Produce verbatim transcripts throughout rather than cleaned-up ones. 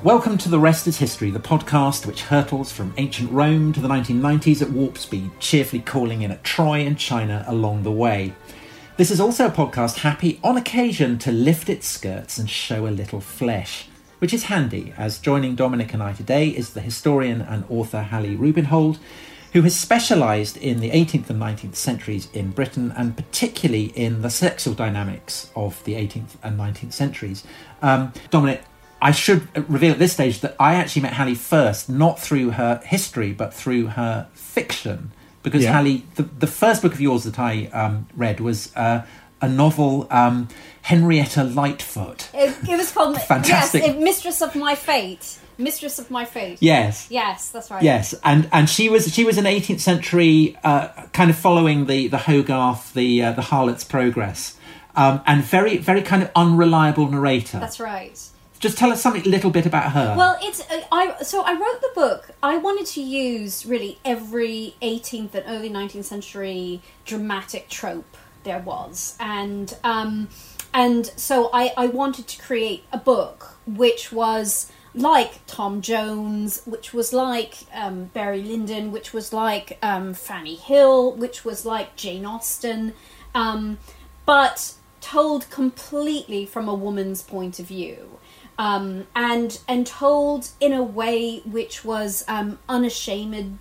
Welcome to The Rest is History, the podcast which hurtles from ancient Rome to the nineteen nineties at warp speed, cheerfully calling in at Troy and China along the way. This is also a podcast happy on occasion to lift its skirts and show a little flesh, which is handy, as joining Dominic and I today is the historian and author Hallie Rubenhold, who has specialised in the eighteenth and nineteenth centuries in Britain, and particularly in the sexual dynamics of the eighteenth and nineteenth centuries. Um, Dominic, I should reveal at this stage that I actually met Hallie first, not through her history, but through her fiction. Because yeah. Hallie, the, the first book of yours that I um, read was uh, a novel, um, Henrietta Lightfoot. It, it was called Fantastic. Yes, Mistress of My Fate. Mistress of My Fate. Yes. Yes, that's right. Yes, and and she was she was an eighteenth century uh, kind of following the the Hogarth, the uh, the Harlot's Progress, um, and very very kind of unreliable narrator. That's right. Just tell us something, a little bit about her. Well, it's uh, I. So I wrote the book. I wanted to use really every eighteenth and early nineteenth century dramatic trope there was, and um, and so I, I wanted to create a book which was like Tom Jones, which was like um, Barry Lyndon, which was like um, Fanny Hill, which was like Jane Austen, um, but told completely from a woman's point of view. Um, and and told in a way which was um, unashamed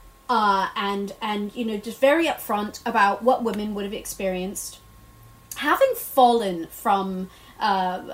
uh, and and you know just very upfront about what women would have experienced, having fallen from uh,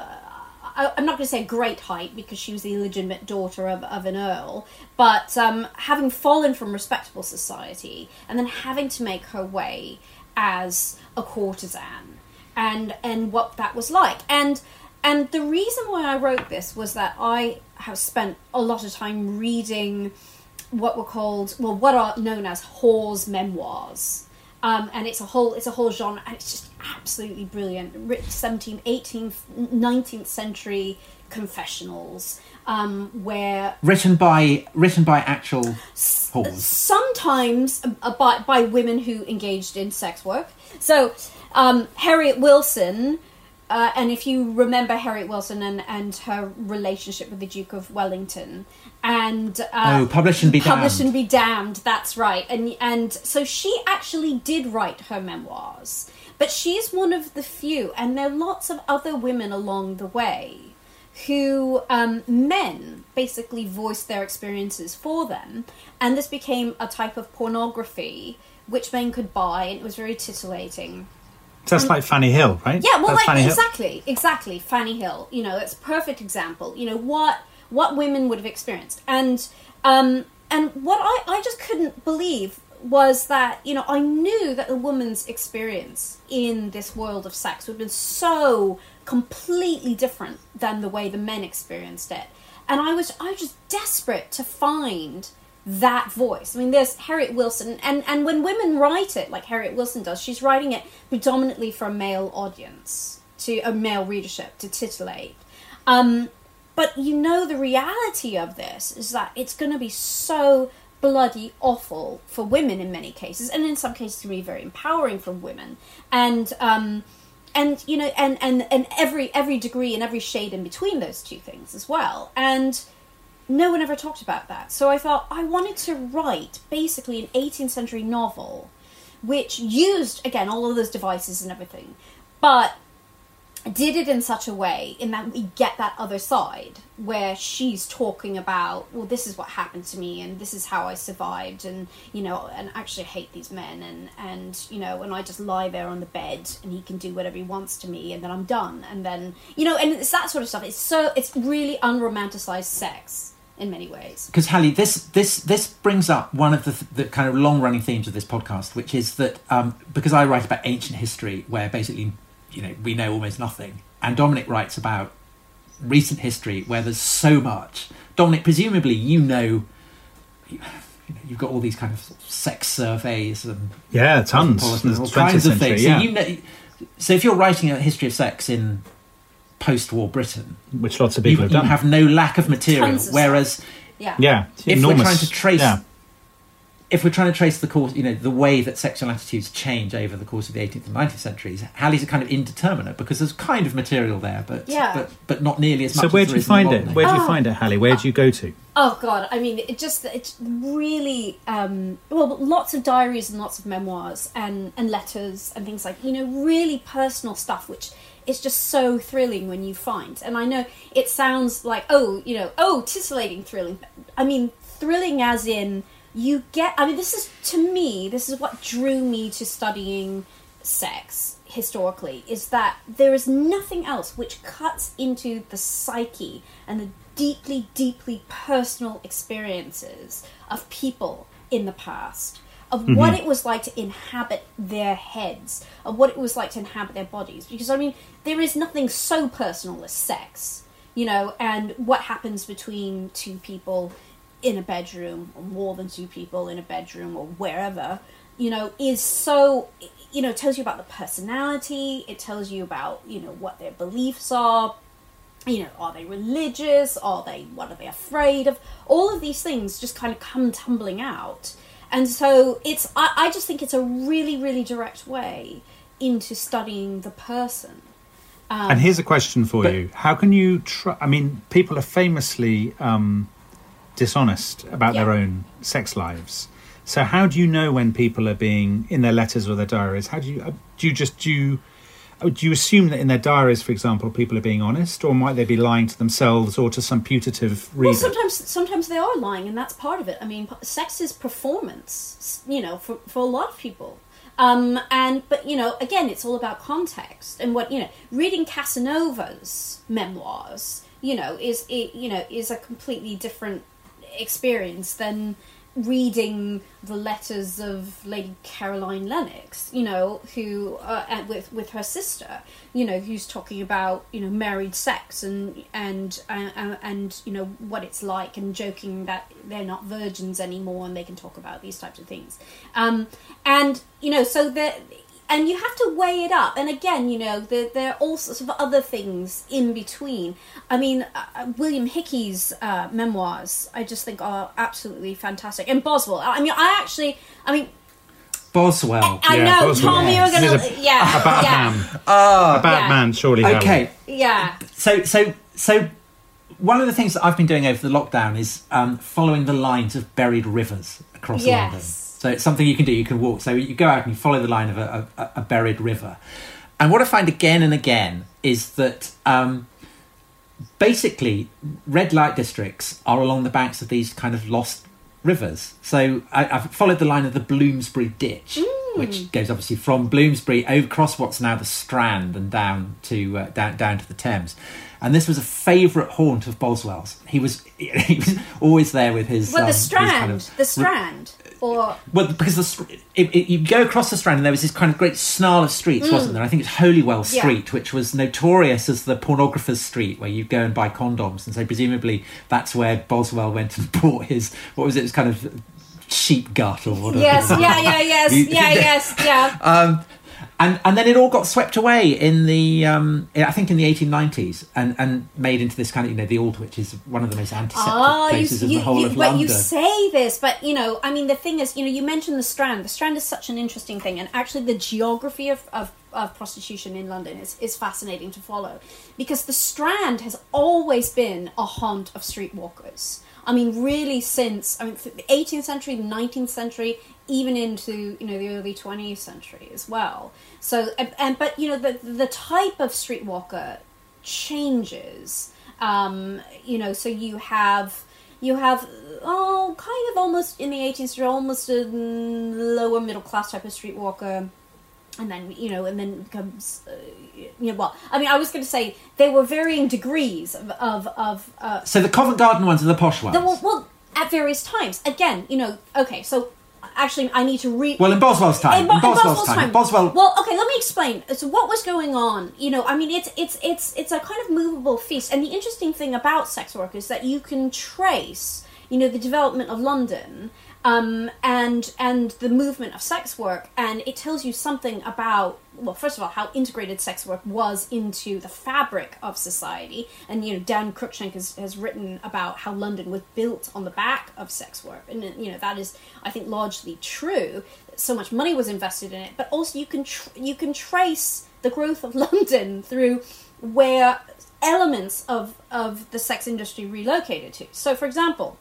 I, I'm not going to say great height because she was the illegitimate daughter of, of an earl, but um, having fallen from respectable society and then having to make her way as a courtesan, and and what that was like. And And the reason why I wrote this was that I have spent a lot of time reading what were called, well, what are known as whores' memoirs. Um, and it's a whole it's a whole genre, and it's just absolutely brilliant. seventeenth, eighteenth, nineteenth century confessionals, um, where... Written by written by actual whores. Sometimes uh, by, by women who engaged in sex work. So, um, Harriet Wilson... Uh, and if you remember Harriet Wilson and, and her relationship with the Duke of Wellington, and uh, oh, Publish and Be Damned. Publish and Be Damned, that's right. And and so she actually did write her memoirs, but she's one of the few, and there are lots of other women along the way who um, men basically voiced their experiences for them, and this became a type of pornography which men could buy, and it was very titillating. So that's like Fanny Hill, right? Yeah, well, that's like, Fanny exactly, Hill. exactly, Fanny Hill. You know, that's a perfect example. You know, what what women would have experienced. And um, and what I, I just couldn't believe was that, you know, I knew that a woman's experience in this world of sex would have been so completely different than the way the men experienced it. And I was, I was just desperate to find that voice. I mean, there's Harriet Wilson, and, and when women write it, like Harriet Wilson does, she's writing it predominantly for a male audience, to a male readership, to titillate. Um, but you know, the reality of this is that it's going to be so bloody awful for women in many cases, and in some cases can be very empowering for women. And um, and you know, and, and, and every every degree and every shade in between those two things as well. And no one ever talked about that. So I thought I wanted to write basically an eighteenth century novel which used, again, all of those devices and everything, but did it in such a way in that we get that other side where she's talking about, well, this is what happened to me and this is how I survived, and, you know, and actually hate these men, and, and, you know, and I just lie there on the bed and he can do whatever he wants to me, and then I'm done. And then, you know, and it's that sort of stuff. It's so, it's really unromanticized sex in many ways. Because Hallie, this this this brings up one of the, the kind of long-running themes of this podcast, which is that um, because I write about ancient history, where basically, you know, we know almost nothing, and Dominic writes about recent history, where there's so much. Dominic, presumably, you know, you, you know, you've got all these kind of sex surveys and yeah, tons, all kinds of things. Yeah. So you know, so if you're writing a history of sex in post-war Britain, which lots of people you, have done, you have no lack of material. Tons of whereas, stuff. yeah, yeah, if enormous. we're trying to trace yeah. if we're trying to trace the course, you know, the way that sexual attitudes change over the course of the eighteenth and nineteenth centuries, Halley's a kind of indeterminate because there's kind of material there, but Yeah. but, but not nearly as much. So where as do there you is in the find modern it? age. Where do you Oh. find it, Hallie? Where do you go to? Oh God! I mean, it just it's really um, well, lots of diaries and lots of memoirs and and letters and things like, you know, really personal stuff, which is just so thrilling when you find. And I know it sounds like, oh, you know, oh, titillating, thrilling. I mean, thrilling as in you get. I mean, this is to me, this is what drew me to studying sex historically, is that there is nothing else which cuts into the psyche and the deeply, deeply personal experiences of people in the past, of mm-hmm. what it was like to inhabit their heads, of what it was like to inhabit their bodies. Because, I mean, there is nothing so personal as sex, you know, and what happens between two people in a bedroom, or more than two people in a bedroom, or wherever, you know, is so, you know, it tells you about the personality, it tells you about, you know, what their beliefs are. You know, are they religious? Are they, what are they afraid of? All of these things just kind of come tumbling out. And so it's, I, I just think it's a really, really direct way into studying the person. Um, and here's a question for but, you. How can you try, I mean, people are famously um, dishonest about yeah. their own sex lives. So how do you know when people are being, in their letters or their diaries, how do you, do you just, do you, do you assume that in their diaries, for example, people are being honest, or might they be lying to themselves or to some putative reader? Well, sometimes sometimes they are lying, and that's part of it. I mean, sex is performance, you know, for, for a lot of people. Um, and but, you know, again, it's all about context. And what, you know, reading Casanova's memoirs, you know, is, it, you know, is a completely different experience than reading the letters of Lady Caroline Lennox, you know, who uh, with with her sister, you know, who's talking about, you know, married sex and and uh, and, and you know what it's like, and joking that they're not virgins anymore and they can talk about these types of things, um, and you know, so that. And you have to weigh it up. And again, you know, there, there are all sorts of other things in between. I mean, uh, William Hickey's uh, memoirs, I just think are absolutely fantastic. And Boswell. I mean, I actually, I mean... Boswell. I, I yeah, know, Boswell. Tom, Yes. you were going to... Yeah, A bad yeah. man. Oh, a bad yeah. man, surely. Okay. Halley. Yeah. So, so, so... One of the things that I've been doing over the lockdown is um, following the lines of buried rivers across Yes. London. So it's something you can do. You can walk. So you go out and you follow the line of a, a, a buried river. And what I find again and again is that um, basically red light districts are along the banks of these kind of lost rivers. So I, I've followed the line of the Bloomsbury Ditch, Mm. which goes obviously from Bloomsbury over across what's now the Strand and down to uh, down down to the Thames. And this was a favourite haunt of Boswell's. He was he was always there with his. Well, um, the his Strand. kind of, the Strand. Or... Well, because the, it, it, you go across the Strand and there was this kind of great snarl of streets, Mm. wasn't there? I think it's Holywell Yeah. Street, which was notorious as the pornographer's street, where you'd go and buy condoms. And so presumably that's where Boswell went and bought his, what was it, his kind of sheep gut or whatever. Yes, yeah, yeah, yes, yeah, yes, yeah. Um, and and then it all got swept away in the um, I think in the eighteen nineties and, and made into this kind of, you know, the Alder, which is one of the most antiseptic Oh, places you, in you, the whole you, of but London. you say this, but you know, I mean, the thing is, you know, you mentioned the Strand. The Strand is such an interesting thing, and actually, the geography of, of, of prostitution in London is, is fascinating to follow, because the Strand has always been a haunt of streetwalkers. I mean, really, since I mean, the eighteenth century, the nineteenth century, even into, you know, the early twentieth century as well. So, and, and but you know, the the type of streetwalker changes. Um, you know, so you have you have oh, kind of almost in the eighteenth century, almost a lower middle class type of streetwalker. And then, you know, and then becomes, uh, you know, well, I mean, I was going to say there were varying degrees of, of, of uh, so the Covent Garden ones are the posh ones? the, well, well, at various times. Again, you know, okay, so actually I need to read... Well, in Boswell's time. In, Bo- in Boswell's, Boswell's time. time. Boswell... Well, okay, let me explain. So what was going on? You know, I mean, it's it's it's it's a kind of movable feast. And the interesting thing about sex work is that you can trace, you know, the development of London Um, and and the movement of sex work, and it tells you something about, well, first of all, how integrated sex work was into the fabric of society. And, you know, Dan Cruikshank has, has written about how London was built on the back of sex work. And, you know, that is, I think, largely true. So much money was invested in it. But also you can tr- you can trace the growth of London through where elements of, of the sex industry relocated to. So, for example,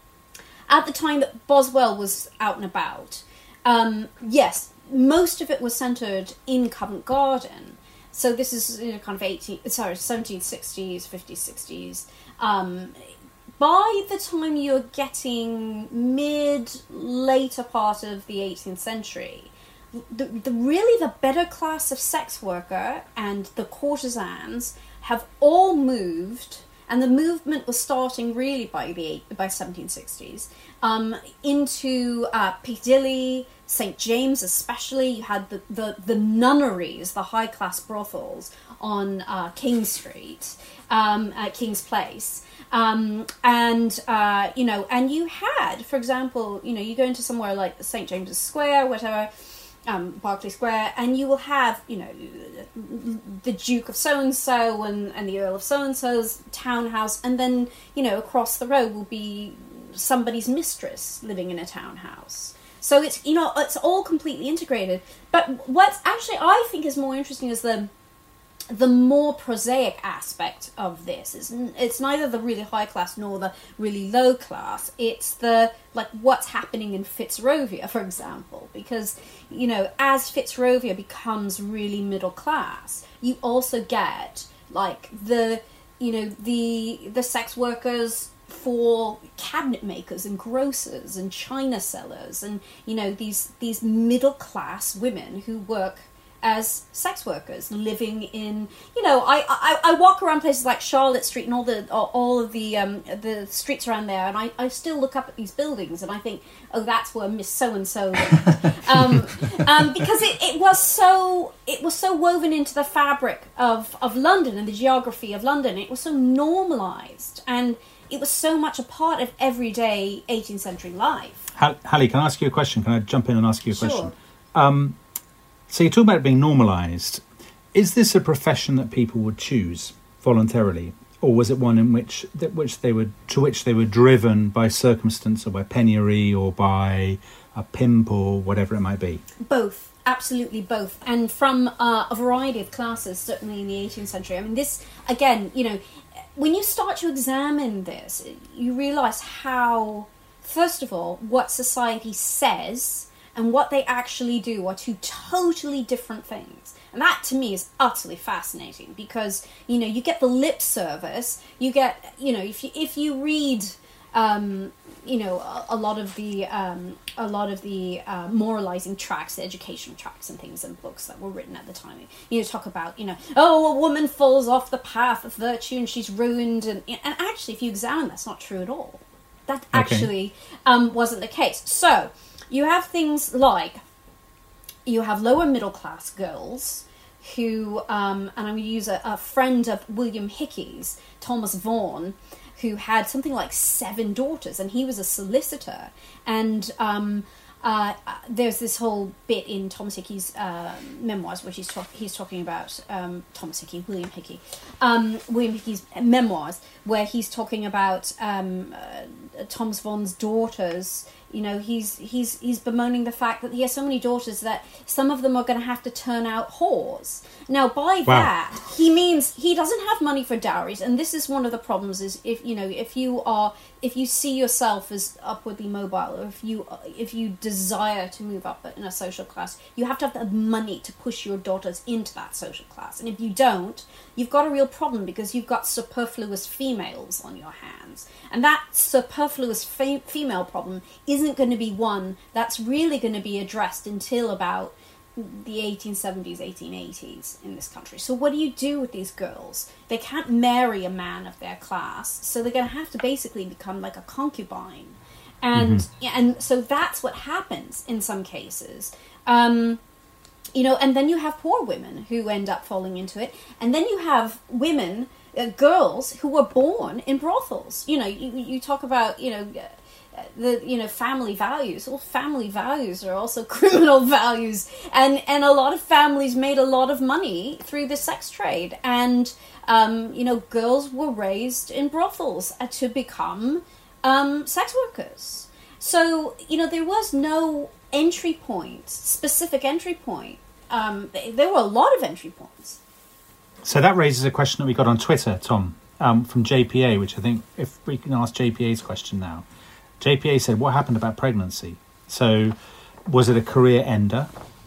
at the time that Boswell was out and about, um, yes, most of it was centred in Covent Garden. So this is, you know, kind of eighteen, sorry, seventeen sixties, fifties, sixties. Um, by the time you're getting mid, later part of the eighteenth century, the, the really the better class of sex worker and the courtesans have all moved. And the movement was starting really by the by seventeen sixties um, into uh, Piccadilly, Saint James especially. You had the, the, the nunneries, the high class brothels on uh, King Street, um, at King's Place, um, and uh, you know, and you had, for example, you know, you go into somewhere like Saint James's Square, whatever. Um, Berkeley Square, and you will have, you know, the Duke of so-and-so and, and the Earl of so-and-so's townhouse, and then, you know, across the road will be somebody's mistress living in a townhouse. So it's, you know, it's all completely integrated. But what's actually, I think, is more interesting is the the more prosaic aspect of this. Is it's neither the really high class nor the really low class. It's the, like, what's happening in Fitzrovia, for example, because, you know, as Fitzrovia becomes really middle class, you also get, like, the, you know, the the sex workers for cabinet makers and grocers and china sellers, and, you know, these these middle class women who work as sex workers living in, you know, I, I, I walk around places like Charlotte Street and all the all of the um, the streets around there, and I, I still look up at these buildings and I think, oh, that's where Miss So and So lived, um, um, because it, it was so it was so woven into the fabric of of London and the geography of London. It was so normalised, and it was so much a part of everyday eighteenth century life. Hallie, can I ask you a question? Can I jump in and ask you a Sure. question? Um, So you talk about it being normalised. Is this a profession that people would choose voluntarily, or was it one in which that which they were to which they were driven by circumstance or by penury or by a pimp or whatever it might be? Both, absolutely both, and from uh, a variety of classes. Certainly in the eighteenth century. I mean, this again, you know, when you start to examine this, you realise how, first of all, what society says and what they actually do are two totally different things. And that, to me, is utterly fascinating because, you know, you get the lip service, you get, you know, if you if you read, um, you know, a, a lot of the um, a lot of the uh, moralizing tracts, the educational tracts and things and books that were written at the time, you know, talk about, you know, oh, a woman falls off the path of virtue and she's ruined, and and actually, if you examine, that's not true at all. That actually okay. um, wasn't the case. So you have things like, you have lower middle class girls who, um, and I'm going to use a, a friend of William Hickey's, Thomas Vaughan, who had something like seven daughters, and he was a solicitor. And um, uh, there's this whole bit in Thomas Hickey's uh, memoirs where he's, talk- he's talking about um, Thomas Hickey, William Hickey, um, William Hickey's memoirs, where he's talking about um, uh, Thomas Vaughan's daughters. You know, he's he's he's bemoaning the fact that he has so many daughters that some of them are going to have to turn out whores. Now, by wow. that, he means he doesn't have money for dowries, and this is one of the problems. Is if you know if you are if you see yourself as upwardly mobile, or if you if you desire to move up in a social class, you have to have the money to push your daughters into that social class. And if you don't, you've got a real problem because you've got superfluous females on your hands, and that superfluous fe- female problem is isn't going to be one that's really going to be addressed until about the eighteen seventies, eighteen eighties in this country. So what do you do with these girls? They can't marry a man of their class, so they're going to have to basically become like a concubine. And mm-hmm. and so that's what happens in some cases. Um, you know, and then you have poor women who end up falling into it. And then you have women, uh, girls who were born in brothels. You know, you, you talk about, you know... the you know family values. Well, family values are also criminal values, and and a lot of families made a lot of money through the sex trade, and um, you know girls were raised in brothels to become um, sex workers. So you know there was no entry point, specific entry point. Um, there were a lot of entry points. So that raises a question that we got on Twitter, Tom, um, from J P A, which I think if we can ask J P A's question now. J P A said, what happened about pregnancy? So was it a career ender?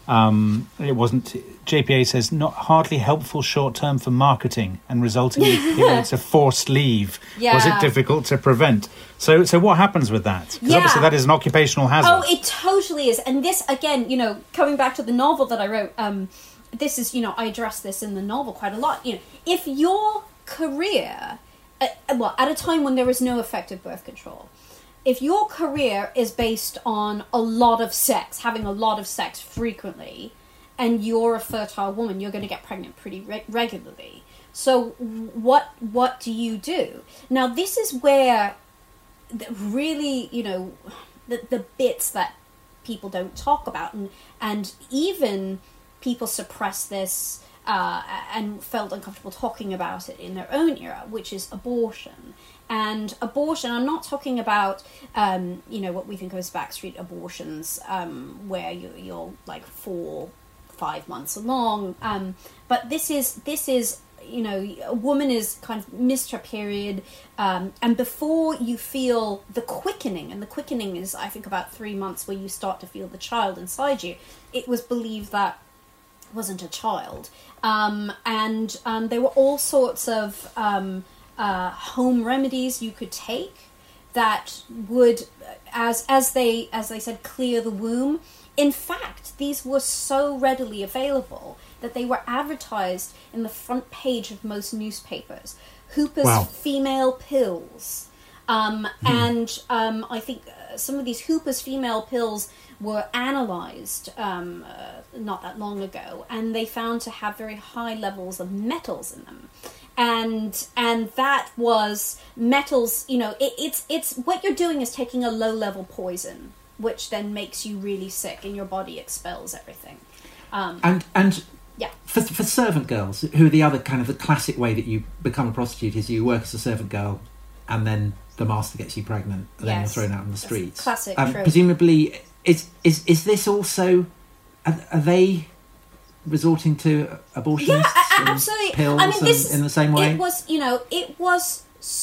Um, it wasn't. J P A says, not hardly helpful short term for marketing and resulting in periods of forced leave. Yeah. Was it difficult to prevent? So so what happens with that? Because yeah. obviously that is an occupational hazard. Oh, it totally is. And this, again, you know, coming back to the novel that I wrote, um, this is, you know, I address this in the novel quite a lot. You know, if your career, uh, well, at a time when there was no effective birth control, if your career is based on a lot of sex, having a lot of sex frequently, and you're a fertile woman, you're going to get pregnant pretty re- regularly. So what what do you do? Now, this is where the really, you know, the, the bits that people don't talk about, and, and even people suppress this uh, and felt uncomfortable talking about it in their own era, which is abortion. And abortion, I'm not talking about, um, you know, what we think of as backstreet abortions, um, where you, you're like four, five months along. Um, but this is, this is, you know, a woman is kind of missed her period. Um, and before you feel the quickening, and the quickening is, I think, about three months where you start to feel the child inside you, it was believed that wasn't a child. Um, and um, there were all sorts of... Um, Uh, home remedies you could take that would, as as they as they said, clear the womb. In fact, these were so readily available that they were advertised in the front page of most newspapers. Hooper's wow. female pills, um, hmm. and um, I think some of these Hooper's female pills were analysed um, uh, not that long ago, and they found to have very high levels of metals in them. And and that was metals, you know, it, it's it's what you're doing is taking a low level poison, which then makes you really sick, and your body expels everything. Um, and and yeah, for for servant girls, who are the other kind of the classic way that you become a prostitute is you work as a servant girl, and then the master gets you pregnant, and yes. then you're thrown out on the streets. Classic. Um, true. Presumably, is is is this also? Are, are they resorting to abortionists? Yeah, absolutely. Pills I mean, this and, in the same way. It was, you know, it was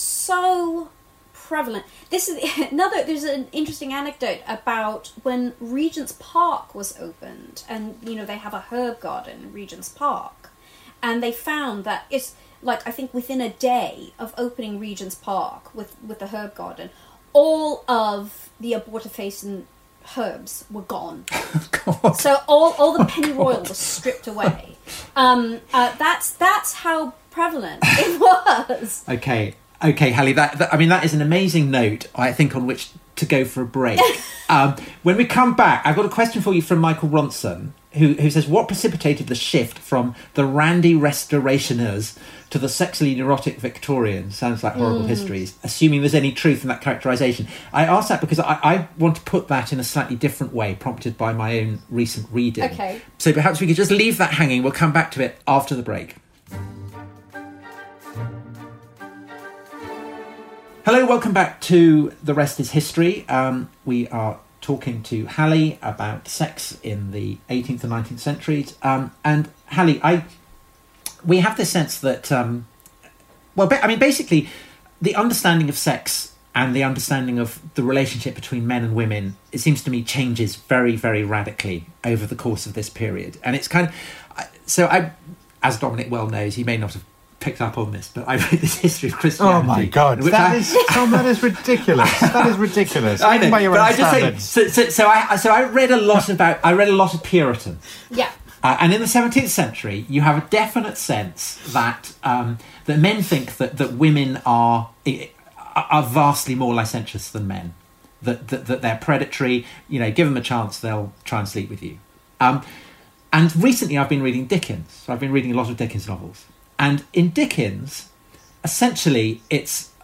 so prevalent. This is another. There's an interesting anecdote about when Regent's Park was opened, and you know they have a herb garden in Regent's Park, and they found that it's like I think within a day of opening Regent's Park with with the herb garden, all of the abortifacient herbs were gone. God. So all, all the pennyroyal was stripped away. Um, uh, that's that's how prevalent it was. Okay, okay, Hallie. That, that I mean, that is an amazing note. I think on which to go for a break. um, when we come back, I've got a question for you from Michael Ronson, who who says, "What precipitated the shift from the randy restorationers to the sexily neurotic Victorians?" Sounds like horrible mm. histories. Assuming there's any truth in that characterisation. I ask that because I, I want to put that in a slightly different way, prompted by my own recent reading. Okay. So perhaps we could just leave that hanging. We'll come back to it after the break. Hello, welcome back to The Rest is History. Um, we are talking to Hallie about sex in the eighteenth and nineteenth centuries. Um, and Hallie, I... we have this sense that, um, well, I mean, basically, the understanding of sex and the understanding of the relationship between men and women, it seems to me, changes very, very radically over the course of this period. And it's kind of... So I, as Dominic well knows, he may not have picked up on this, but I read this history of Christianity. Oh my God, that I, is, Tom, that is ridiculous. That is ridiculous. I know, by your but own I just say, so, so, so I so I read a lot about, I read a lot of Puritan. Yeah. Uh, and in the seventeenth century, you have a definite sense that um, that men think that, that women are are vastly more licentious than men, that, that that they're predatory. You know, give them a chance, they'll try and sleep with you. Um, and recently, I've been reading Dickens. So I've been reading a lot of Dickens novels, and in Dickens, essentially, it's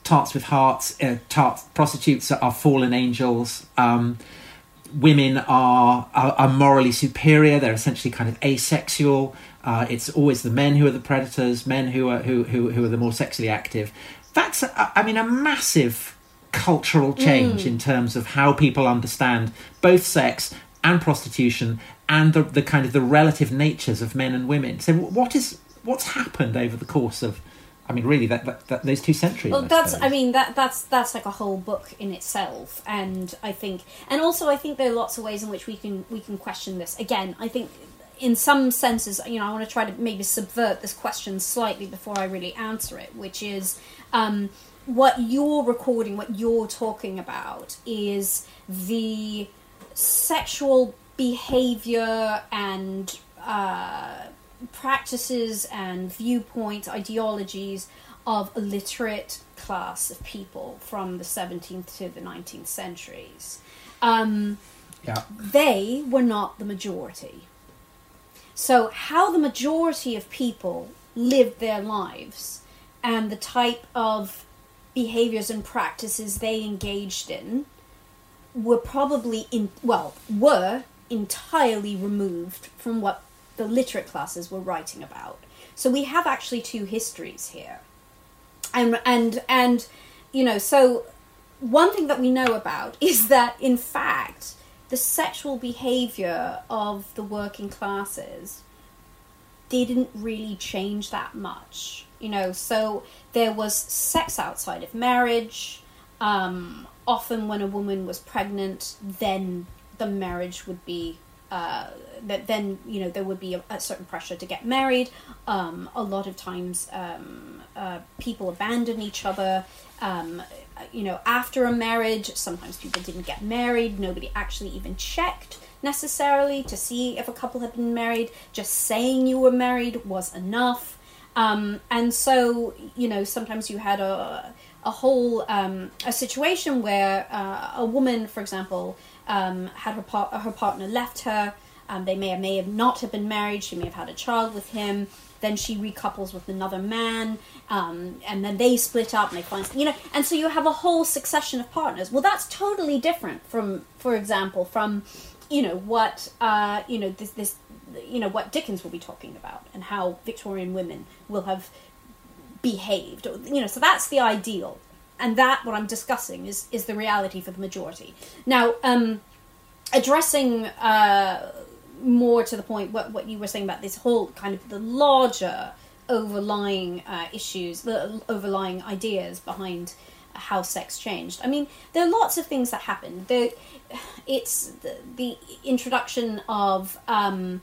tarts with hearts, uh, tart prostitutes are, are fallen angels. Um, women are, are are morally superior. They're essentially kind of asexual. Uh, it's always the men who are the predators, men who are who who, who are the more sexually active. That's, a, I mean, a massive cultural change mm. in terms of how people understand both sex and prostitution and the, the kind of the relative natures of men and women. So, what is what's happened over the course of, I mean, really, that, that, that those two centuries. Well, I that's, suppose. I mean, that that's that's like a whole book in itself, and I think, and also I think there are lots of ways in which we can we can question this. Again, I think in some senses, you know, I want to try to maybe subvert this question slightly before I really answer it, which is um, what you're recording, what you're talking about, is the sexual behavior and uh, practices and viewpoints, ideologies of a literate class of people from the seventeenth to the nineteenth centuries. Um, yeah. They were not the majority. So how the majority of people lived their lives and the type of behaviors and practices they engaged in were probably, in well, were entirely removed from what the literate classes were writing about. So we have actually two histories here. And, and, and you know, so one thing that we know about is that, in fact, the sexual behavior of the working classes didn't really change that much. You know, so there was sex outside of marriage. Um, often when a woman was pregnant, then the marriage would be, uh, that then, you know, there would be a, a certain pressure to get married. Um, a lot of times um, uh, people abandon each other. Um, you know, after a marriage, sometimes people didn't get married. Nobody actually even checked necessarily to see if a couple had been married. Just saying you were married was enough. Um, and so, you know, sometimes you had a a whole um, a situation where uh, a woman, for example, um, had her par- her partner left her. Um, they may or may have not have been married. She may have had a child with him. Then she recouples with another man, um, and then they split up and they find, you know, and so you have a whole succession of partners. Well, that's totally different from, for example, from, you know, what, uh, you know, this, this, you know, what Dickens will be talking about and how Victorian women will have behaved, you know, so that's the ideal. And that, what I'm discussing, is, is the reality for the majority. Now, um, addressing, uh, more to the point, what what you were saying about this whole kind of the larger overlying uh, issues, the overlying ideas behind how sex changed. I mean, there are lots of things that happened. There, it's the, the introduction of um,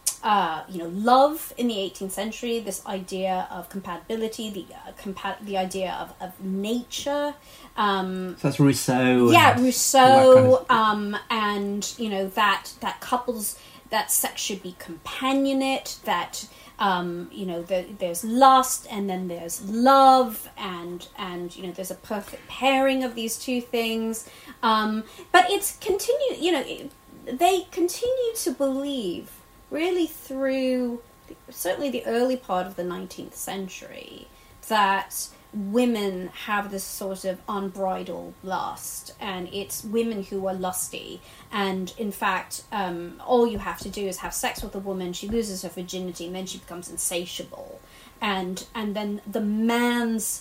uh, you know, love in the eighteenth century. This idea of compatibility, the uh, compa- the idea of of nature. Um, so that's Rousseau. Yeah, and Rousseau, kind of... um, and you know that that couples. That sex should be companionate, that, um, you know, the, there's lust and then there's love, and, and, you know, there's a perfect pairing of these two things. Um, but it's continue, you know, they continue to believe really through certainly the early part of the nineteenth century that women have this sort of unbridled lust, and it's women who are lusty, and in fact um, all you have to do is have sex with a woman, she loses her virginity, and then she becomes insatiable, and and then the man's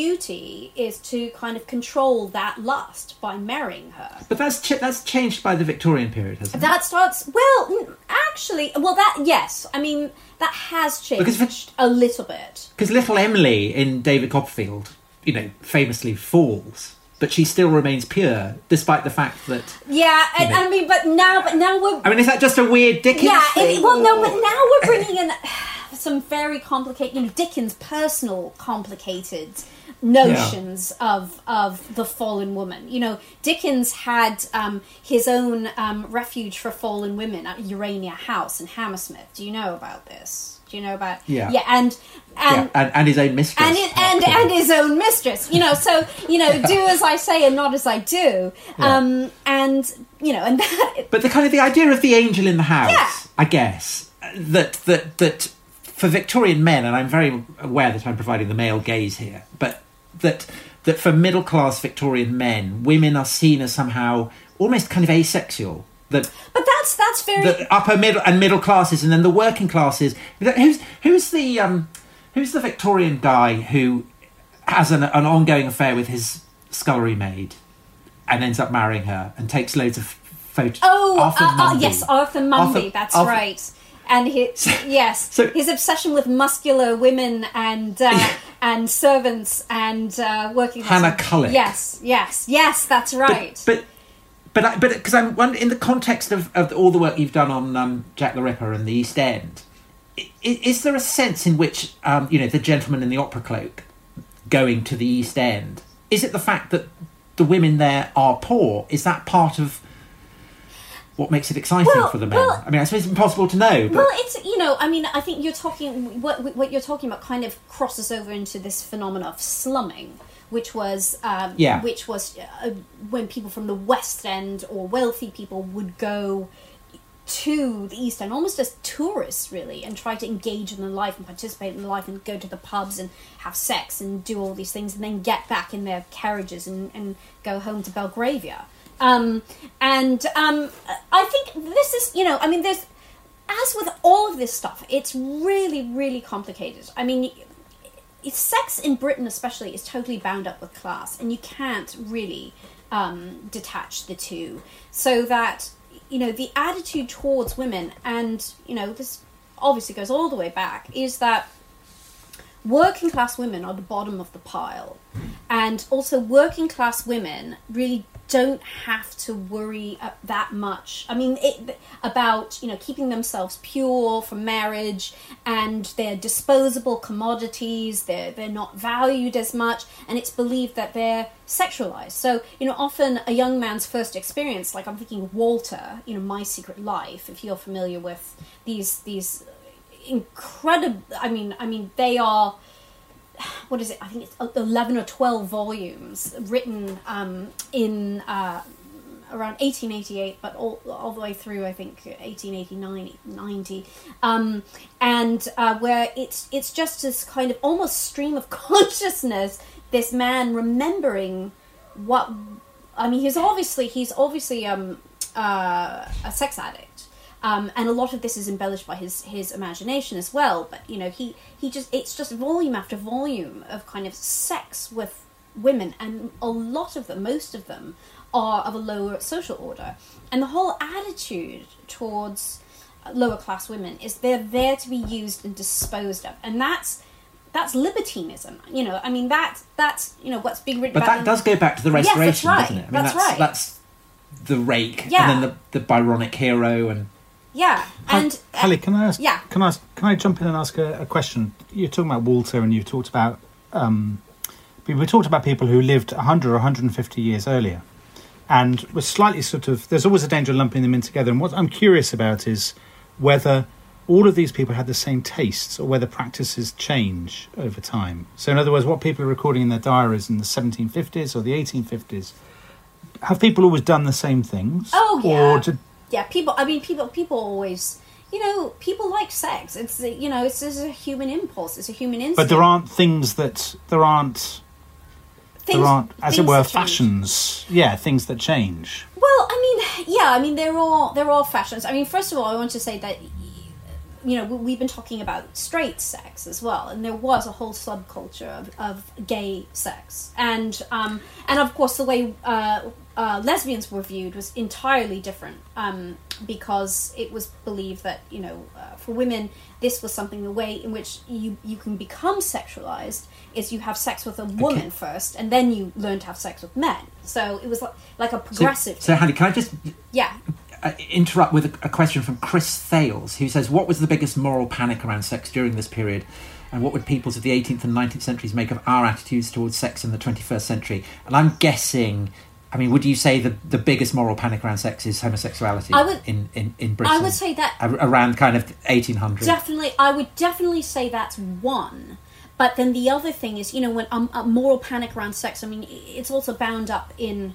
duty is to kind of control that lust by marrying her. But that's ch- that's changed by the Victorian period, hasn't it? That starts, well, actually, well, that, yes, I mean, that has changed for, a little bit. Because little Emily in David Copperfield, you know, famously falls, but she still remains pure, despite the fact that... Yeah, and, I mean, but now, but now we're... I mean, is that just a weird Dickens yeah, thing? It, well, no, but now we're bringing in some very complicated, you know, Dickens' personal complicated notions yeah. of of the fallen woman. You know, Dickens had um, his own um, refuge for fallen women at Urania House in Hammersmith. Do you know about this? Do you know about... Yeah. Yeah, and... And, yeah, and, and his own mistress. And, it, and, and his own mistress. You know, so, you know, do as I say and not as I do. Yeah. Um, and, you know, and that... But the kind of the idea of the angel in the house, yeah. I guess, that that that for Victorian men, and I'm very aware that I'm providing the male gaze here, but that that for middle class Victorian men, women are seen as somehow almost kind of asexual. That, but that's that's very the upper middle and middle classes, and then the working classes. Who's who's the um, who's the Victorian guy who has an, an ongoing affair with his scullery maid and ends up marrying her and takes loads of photos? Oh, Arthur uh, uh, Mundy. yes, Arthur Mundy. Arthur, that's Arthur, right. And his yes, so, his obsession with muscular women and uh, and servants and uh, working Hannah Cullick. Yes, yes, yes. That's right. But but but but because I'm wondering, in the context of, of all the work you've done on um, Jack the Ripper and the East End, is, is there a sense in which um, you know, the gentleman in the opera cloak going to the East End? Is it the fact that the women there are poor? Is that part of what makes it exciting well, for the men? well, I mean, I suppose it's impossible to know. But... Well, it's, you know, I mean, I think you're talking, what what you're talking about kind of crosses over into this phenomenon of slumming, which was, um, yeah. which was uh, when people from the West End or wealthy people would go to the East End almost as tourists, really, and try to engage in the life and participate in the life and go to the pubs and have sex and do all these things and then get back in their carriages and, and go home to Belgravia. Um, and um, I think this is, you know, I mean, there's, as with all of this stuff, it's really, really complicated. I mean, sex in Britain especially is totally bound up with class, and you can't really um, detach the two. So that, you know, the attitude towards women, and, you know, this obviously goes all the way back, is that working class women are the bottom of the pile. And also working class women really don't have to worry uh, that much. I mean, it, about, you know, keeping themselves pure for marriage, and they're disposable commodities, they're, they're not valued as much, and it's believed that they're sexualized. So, you know, often a young man's first experience, like I'm thinking of Walter, you know, My Secret Life, if you're familiar with these, these incredible, I mean, I mean, they are, what is it? I think it's eleven or twelve volumes written um, in uh, around eighteen eighty-eight, but all, all the way through, I think, eighteen eighty-nine, ninety, um, and uh, where it's it's just this kind of almost stream of consciousness. This man remembering what, I mean, he's obviously he's obviously um, uh, a sex addict. Um, and a lot of this is embellished by his, his imagination as well. But, you know, he, he just, it's just volume after volume of kind of sex with women. And a lot of them, most of them, are of a lower social order. And the whole attitude towards lower class women is they're there to be used and disposed of. And that's, that's libertinism. You know, I mean, that, that's, you know, what's being written but about. But that does go back to the Restoration, yes, that's right. doesn't it? I mean, that's, that's right. That's the rake, yeah. and then the, the Byronic hero, and... Yeah, and Hallie, can I ask? Yeah. Can I ask, can I jump in and ask a, a question? You're talking about Walter, and you've talked about um, we talked about people who lived one hundred or one hundred fifty years earlier, and was slightly sort of. There's always a danger of lumping them in together. And what I'm curious about is whether all of these people had the same tastes, or whether practices change over time. So, in other words, what people are recording in their diaries in the seventeen fifties or the eighteen fifties, have people always done the same things? Oh yeah. Or did, Yeah, people. I mean, people. People always, you know, people like sex. It's, you know, it's, it's a human impulse. It's a human instinct. But there aren't things that there aren't. Things, there aren't, as it were, change. fashions. Yeah, things that change. Well, I mean, yeah. I mean, there are there are fashions. I mean, first of all, I want to say that, you know, we've been talking about straight sex as well, and there was a whole subculture of, of gay sex, and um, and of course the way. Uh, Uh, lesbians were viewed was entirely different um, because it was believed that, you know, uh, for women, this was something, the way in which you, you can become sexualized is you have sex with a woman okay. first, and then you learn to have sex with men. So it was like, like a progressive... So, so Hallie, can I just yeah. uh, interrupt with a, a question from Chris Thales, who says, what was the biggest moral panic around sex during this period? And what would peoples of the eighteenth and nineteenth centuries make of our attitudes towards sex in the twenty-first century? And I'm guessing... I mean, would you say the, the biggest moral panic around sex is homosexuality I would, in, in, in Britain? I would say that... Around kind of eighteen hundred. Definitely, I would definitely say that's one. But then the other thing is, you know, when um, a moral panic around sex, I mean, it's also bound up in,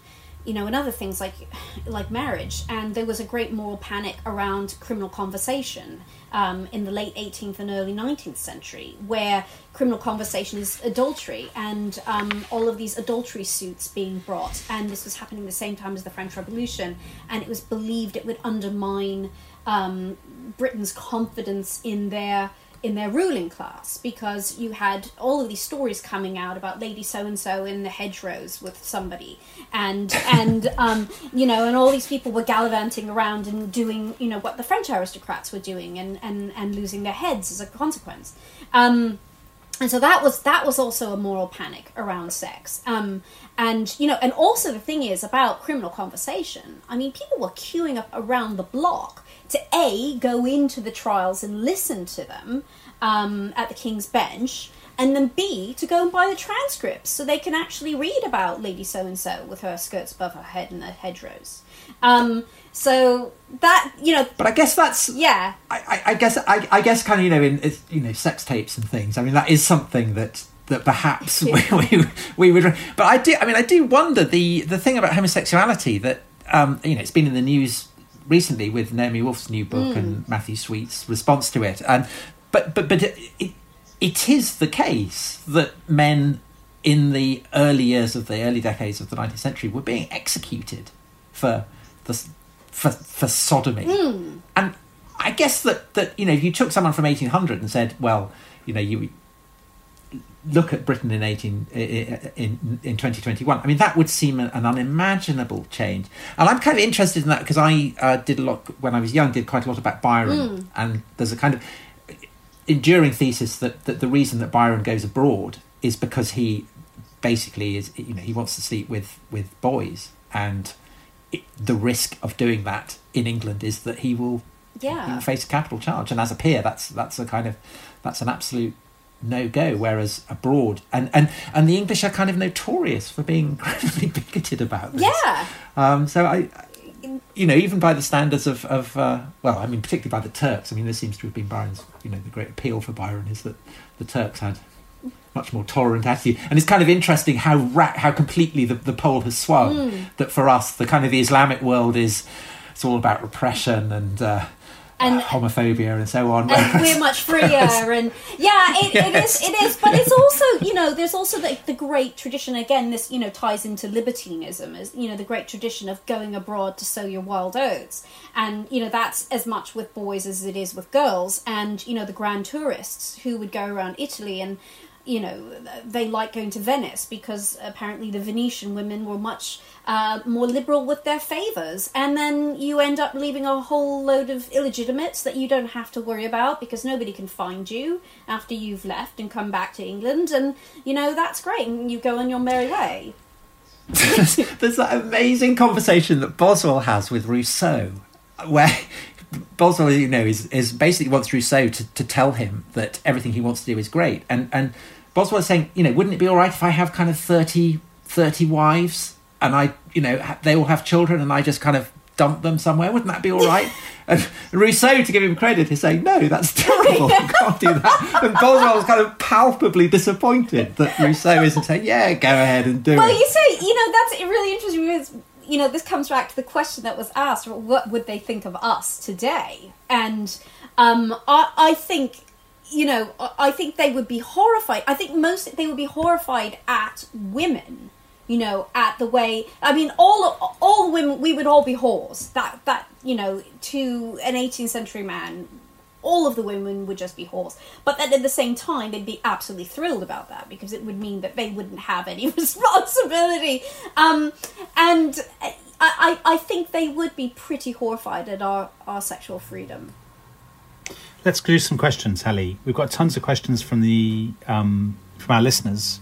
you know, and other things like like marriage. And there was a great moral panic around criminal conversation um, in the late eighteenth and early nineteenth century, where criminal conversation is adultery, and um, all of these adultery suits being brought. And this was happening the same time as the French Revolution, and it was believed it would undermine um, Britain's confidence in their in their ruling class, because you had all of these stories coming out about Lady So-and-so in the hedgerows with somebody, and and um, you know, and all these people were gallivanting around and doing, you know, what the French aristocrats were doing, and, and, and losing their heads as a consequence. Um, and so that was that was also a moral panic around sex. Um, and, you know, and also the thing is about criminal conversation, I mean, people were queuing up around the block to A, go into the trials and listen to them um, at the King's Bench, and then B, to go and buy the transcripts so they can actually read about Lady So-and-so with her skirts above her head in the hedgerows. Um, so that, you know... But I guess that's... Yeah. I, I, I guess, I, I guess kind of, you know, in, you know, sex tapes and things, I mean, that is something that... that perhaps we, we we would, but I do. I mean, I do wonder the the thing about homosexuality that um, you know, it's been in the news recently with Naomi Wolf's new book mm. and Matthew Sweet's response to it. And but but but it, it it is the case that men in the early years of the early decades of the nineteenth century were being executed for the for for sodomy. Mm. And I guess that that you know, if you took someone from eighteen hundred and said, well, you know, you look at Britain in eighteen in in twenty twenty-one. I mean, that would seem an unimaginable change. And I'm kind of interested in that because I uh, did a lot when I was young. Did quite a lot about Byron, mm. and there's a kind of enduring thesis that, that the reason that Byron goes abroad is because he basically is, you know, he wants to sleep with with boys, and it, the risk of doing that in England is that he will, yeah. he will face a capital charge, and as a peer, that's that's a kind of that's an absolute no go. Whereas abroad, and, and and the English are kind of notorious for being incredibly bigoted about this. Yeah. Um. So I, you know, even by the standards of of uh, well, I mean, particularly by the Turks. I mean, this seems to have been Byron's. You know, the great appeal for Byron is that the Turks had much more tolerant attitude, and it's kind of interesting how ra- how completely the the pole has swung. Mm. That for us, the kind of the Islamic world is it's all about repression and. Uh, And uh, homophobia and so on, and we're much freer, and yeah, it, yes. it is, it is. But it's also, you know, there's also the, the great tradition. Again, this, you know, ties into libertinism, as you know, the great tradition of going abroad to sow your wild oats, and you know, that's as much with boys as it is with girls. And you know, the grand tourists who would go around Italy, and you know, they like going to Venice because apparently the Venetian women were much uh, more liberal with their favours. And then you end up leaving a whole load of illegitimates that you don't have to worry about because nobody can find you after you've left and come back to England. And, you know, that's great. And you go on your merry way. There's that amazing conversation that Boswell has with Rousseau, where Boswell, you know, is, is basically wants Rousseau to, to tell him that everything he wants to do is great. And and Boswell is saying, you know, wouldn't it be all right if I have kind of thirty, thirty wives and I, you know, they all have children and I just kind of dump them somewhere? Wouldn't that be all right? And Rousseau, to give him credit, is saying, no, that's terrible. You can't do that. And Boswell was kind of palpably disappointed that Rousseau isn't saying, yeah, go ahead and do well, it. Well, you see, you know, that's really interesting because, you know, this comes back to the question that was asked, what would they think of us today? And um, I, I think, you know, I think they would be horrified. I think most, they would be horrified at women, you know, at the way, I mean, all all the women, we would all be whores. That, that you know, to an eighteenth century man, all of the women would just be whores. But then at the same time, they'd be absolutely thrilled about that because it would mean that they wouldn't have any responsibility. Um, and I, I, I think they would be pretty horrified at our, our sexual freedom. Let's do some questions, Hallie. We've got tons of questions from the um, from our listeners.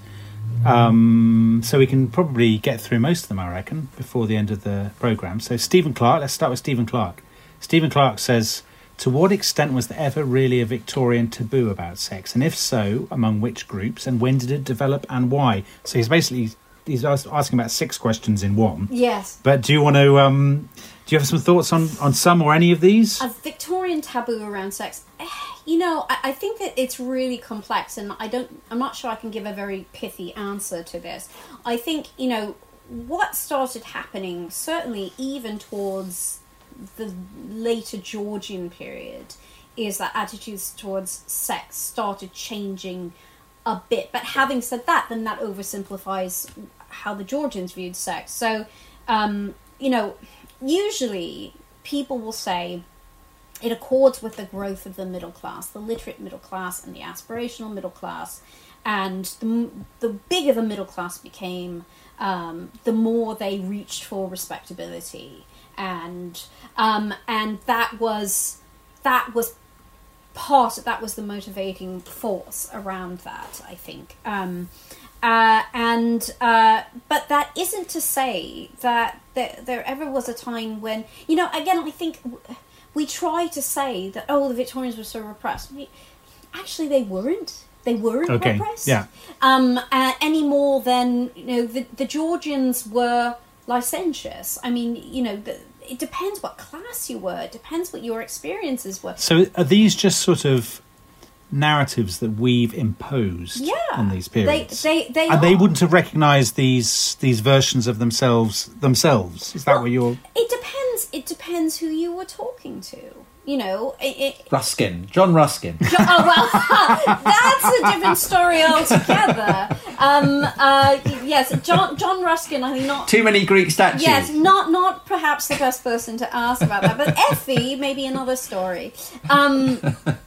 Um, so we can probably get through most of them, I reckon, before the end of the programme. So Stephen Clark, let's start with Stephen Clark. Stephen Clark says, to what extent was there ever really a Victorian taboo about sex? And if so, among which groups? And when did it develop and why? So he's basically, he's asking about six questions in one. Yes. But do you want to, um, do you have some thoughts on, on some or any of these? A Victorian taboo around sex. You know, I, I think that it's really complex and I don't, I'm not sure I can give a very pithy answer to this. I think, you know, what started happening, certainly even towards the later Georgian period, is that attitudes towards sex started changing a bit. But having said that, then that oversimplifies how the Georgians viewed sex. So, um, you know, usually people will say it accords with the growth of the middle class, the literate middle class and the aspirational middle class. And the, the bigger the middle class became, um, the more they reached for respectability. And um, and that was that was part, that was the motivating force around that, I think. Um, uh, and uh, but that isn't to say that there, there ever was a time when, you know, again, I think we try to say that, oh, the Victorians were so repressed. We, actually, they weren't. They weren't okay. repressed. Yeah. Um, uh, any more than, you know, the, the Georgians were licentious. I mean, you know, the, it depends what class you were. It depends what your experiences were. So are these just sort of narratives that we've imposed yeah, on these periods? They, they, they and are. they wouldn't have recognised these these versions of themselves themselves. Is that well, what you're? It depends. It depends who you were talking to. You know, it, it, Ruskin, John Ruskin. John, oh well, that's a different story altogether. Um, uh, yes, John John Ruskin. I think not too many Greek statues. Yes, not not perhaps the best person to ask about that, but Effie maybe another story. Um,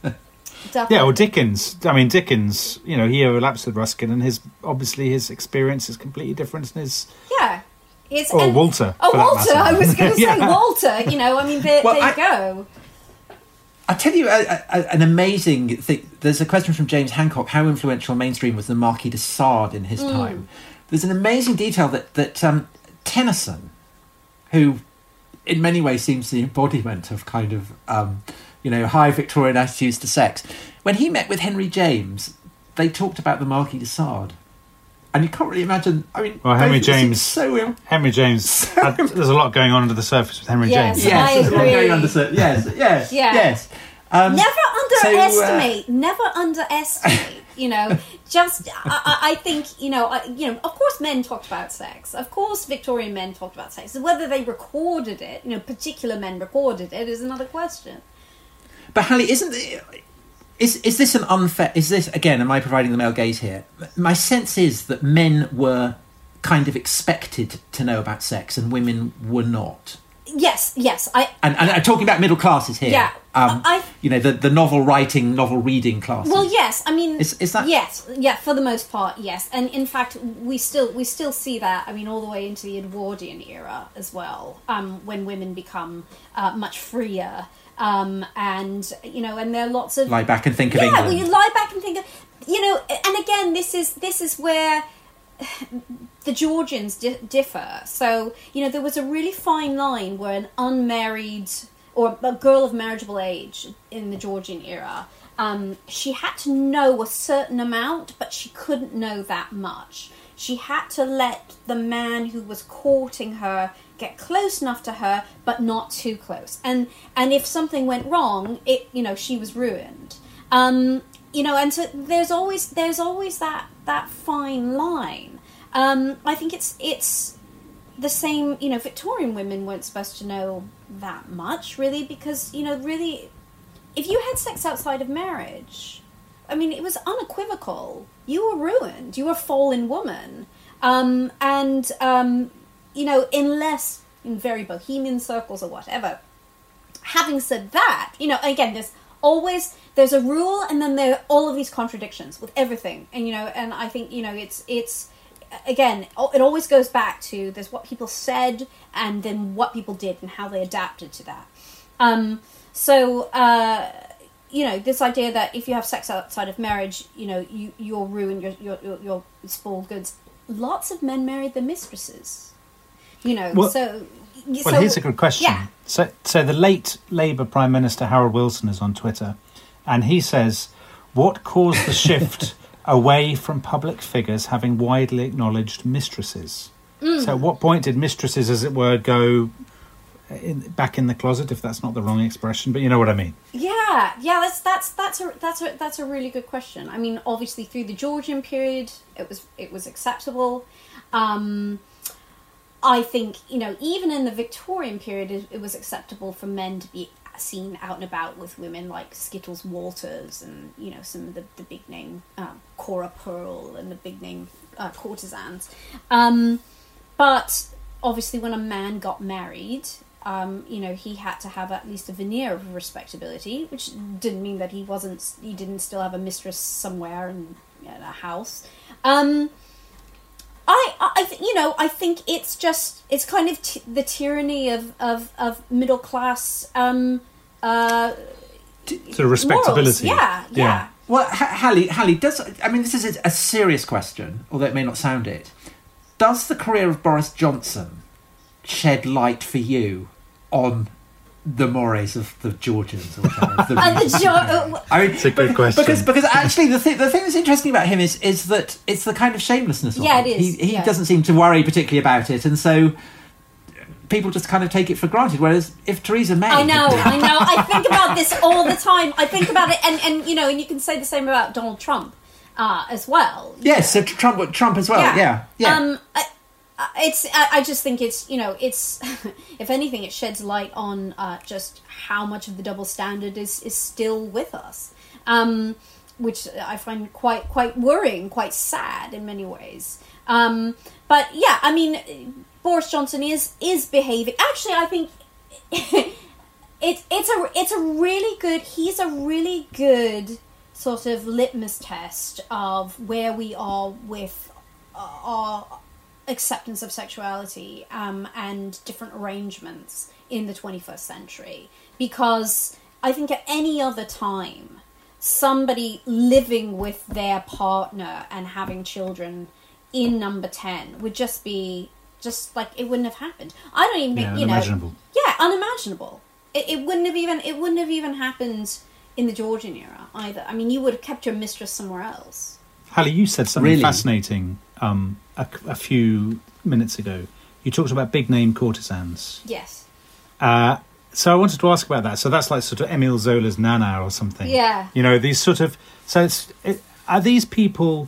yeah, or Dickens. I mean, Dickens. You know, he overlaps with Ruskin, and his obviously his experience is completely different than his. Yeah. It's, or and, Walter. Oh, Walter! I was going to say yeah. Walter. You know, I mean, there, well, there you I, go. I'll tell you a, a, an amazing thing. There's a question from James Hancock. How influential mainstream was the Marquis de Sade in his Mm. time? There's an amazing detail that, that um, Tennyson, who in many ways seems the embodiment of kind of, um, you know, high Victorian attitudes to sex, when he met with Henry James, they talked about the Marquis de Sade. And you can't really imagine. I mean, well, Henry James. So Im- Henry James. So had, there's a lot going on under the surface with Henry Yes. James. Yes, I there's a lot agree. going on the surface. Yes, yes, Yeah. yes. Um, Never underestimate. So, uh, never underestimate. You know, just I, I I think you know. I, you know, of course, men talked about sex. Of course, Victorian men talked about sex. Whether they recorded it, you know, particular men recorded it, is another question. But Hallie, isn't it? Is is this an unfair? Is this again? Am I providing the male gaze here? My sense is that men were kind of expected to know about sex, and women were not. Yes, yes. I And, and I'm talking about middle classes here. Yeah, Um, I- you know, the, the novel writing, novel reading classes. well, yes. I mean, Is- is that- yes? Yeah, for the most part, yes. And in fact, we still we still see that. I mean, all the way into the Edwardian era as well, um, when women become uh, much freer. Um, and you know, and there are lots of Lie back and think of yeah. England. Well, you lie back and think of, you know, and again, this is this is where the Georgians di- differ. So you know, there was a really fine line where an unmarried or a girl of marriageable age in the Georgian era, um, she had to know a certain amount, but she couldn't know that much. She had to let the man who was courting her get close enough to her, but not too close. And and if something went wrong, it you know she was ruined. Um, you know, and so there's always there's always that that fine line. Um, I think it's it's the same. You know, Victorian women weren't supposed to know that much, really, because you know, really, if you had sex outside of marriage, I mean, it was unequivocal. You were ruined. You were a fallen woman. Um, and, um, you know, unless in very bohemian circles or whatever. Having said that, you know, again, there's always, there's a rule and then there are all of these contradictions with everything. And, you know, and I think, you know, it's, it's, again, it always goes back to there's what people said and then what people did and how they adapted to that. Um, so, uh, you know, this idea that if you have sex outside of marriage, you know, you, you're ruined, you're, you're, you're, you're spoiled goods. Lots of men married their mistresses, you know, well, so... Well, so, here's a good question. Yeah. So, so the late Labour Prime Minister Harold Wilson is on Twitter, and he says, what caused the shift away from public figures having widely acknowledged mistresses? Mm. So at what point did mistresses, as it were, go in, back in the closet, if that's not the wrong expression, but you know what I mean? Yeah, yeah, that's that's that's a that's a that's a really good question. I mean, obviously through the Georgian period, it was it was acceptable. Um, I think, you know, even in the Victorian period, it, it was acceptable for men to be seen out and about with women like Skittles Walters and, you know, some of the, the big name um, Cora Pearl and the big name uh, courtesans. Um, but obviously when a man got married, um, you know, he had to have at least a veneer of respectability, which didn't mean that he wasn't, he didn't still have a mistress somewhere in, in a house. Um, I, I, you know, I think it's just, it's kind of t- the tyranny of, of, of middle class, um, uh, sort of respectability. Morals. Yeah, yeah. yeah. Well, H- Hallie, Hallie, does, I mean, this is a serious question, although it may not sound it. Does the career of Boris Johnson shed light for you on the mores of the Georgians? Or the, uh, the jo- I mean, it's a good question. Because, because actually, the thing, the thing that's interesting about him is is that it's the kind of shamelessness of yeah, it. it is. He, he yeah. doesn't seem to worry particularly about it, and so people just kind of take it for granted. Whereas if Theresa May... I know, I know. I think about this all the time. I think about it, and, and you know, and you can say the same about Donald Trump uh, as well. Yes, so Trump, Trump as well, yeah. Yeah, yeah. Um, I, It's. I, I just think it's. You know. It's. If anything, it sheds light on uh, just how much of the double standard is, is still with us, um, which I find quite quite worrying, quite sad in many ways. Um, but yeah, I mean, Boris Johnson is is behaving. Actually, I think it's it's a it's a really good. He's a really good sort of litmus test of where we are with our acceptance of sexuality um, and different arrangements in the twenty-first century, because I think at any other time somebody living with their partner and having children in number ten would just be just like, it wouldn't have happened. I don't even think, yeah, you know, unimaginable. yeah unimaginable it, it wouldn't have even it wouldn't have even happened in the Georgian era either. I mean, you would have kept your mistress somewhere else. Hallie, you said something Really? fascinating um, a, a few minutes ago. You talked about big name courtesans. Yes. Uh, so I wanted to ask about that. So that's like sort of Emile Zola's Nana or something. Yeah. You know, these sort of... So it's, it, are these people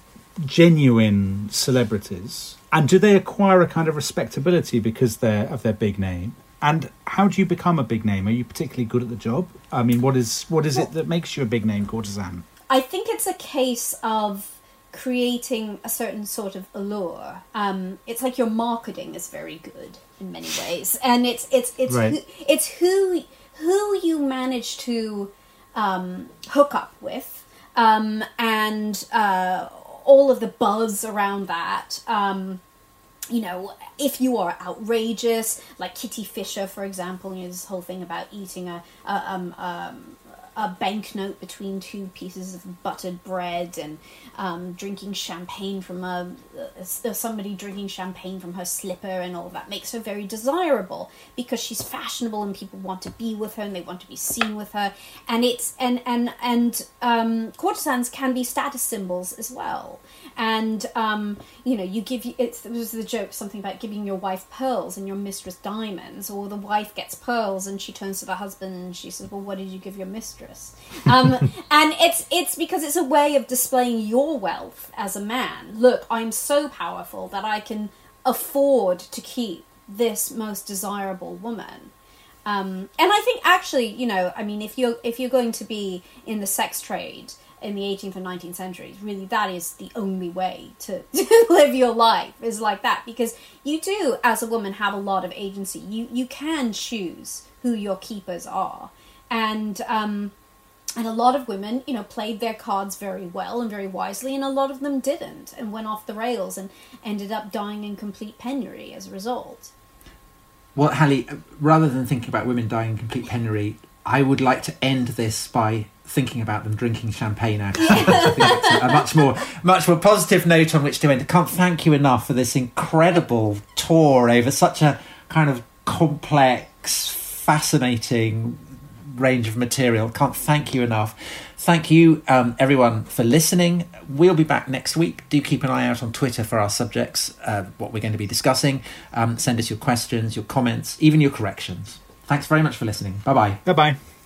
genuine celebrities? And do they acquire a kind of respectability because they're of their big name? And how do you become a big name? Are you particularly good at the job? I mean, what is what is it that makes you a big name courtesan? I think it's a case of creating a certain sort of allure. Um, it's like your marketing is very good in many ways, and it's it's it's right. who, it's who who you manage to um, hook up with, um, and uh, all of the buzz around that. Um, you know, if you are outrageous, like Kitty Fisher, for example, you know, this whole thing about eating a, a um um. a banknote between two pieces of buttered bread, and um, drinking champagne from a, uh, somebody drinking champagne from her slipper, and all of that makes her very desirable because she's fashionable and people want to be with her and they want to be seen with her. And it's and and and um, courtesans can be status symbols as well. And um, you know, you give you it's it was the joke something about giving your wife pearls and your mistress diamonds, or the wife gets pearls and she turns to the husband and she says, "Well, what did you give your mistress?" Um, and it's it's because it's a way of displaying your wealth as a man. Look, I'm so powerful that I can afford to keep this most desirable woman. Um, and I think actually, you know, I mean, if you're if you're going to be in the sex trade in the eighteenth and nineteenth centuries, really that is the only way to, to live your life, is like that, because you do, as a woman, have a lot of agency. You you can choose who your keepers are, and um, and a lot of women, you know, played their cards very well and very wisely, and a lot of them didn't and went off the rails and ended up dying in complete penury as a result. Well, Hallie, rather than thinking about women dying in complete penury, I would like to end this by thinking about them drinking champagne out of sequence. I think that's a, a much more, much more positive note on which to end. I can't thank you enough for this incredible tour over such a kind of complex, fascinating range of material. Can't thank you enough. Thank you, um, everyone, for listening. We'll be back next week. Do keep an eye out on Twitter for our subjects, uh, what we're going to be discussing. Um, send us your questions, your comments, even your corrections. Thanks very much for listening. Bye-bye. Bye-bye.